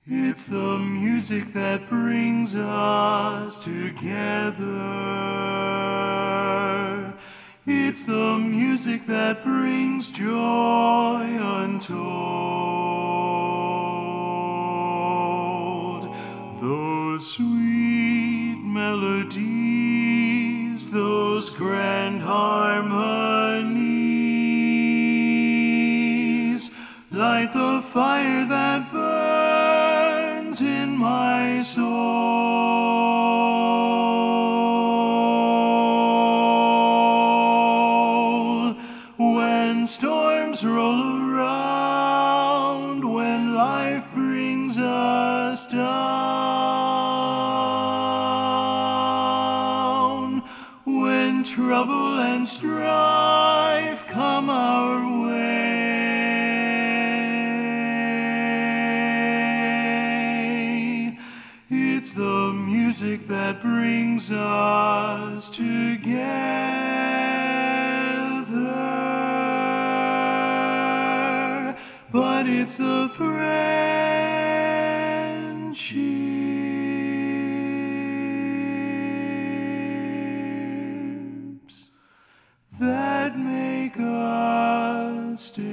It's the music that brings us together. It's the music that brings joy untold. Those sweet melodies, those grand harmonies, light the fire that burns in my soul. When storms roll around, when life brings us down, when trouble and strife come our way, it's the music that brings us together. But it's the friendships that make us together.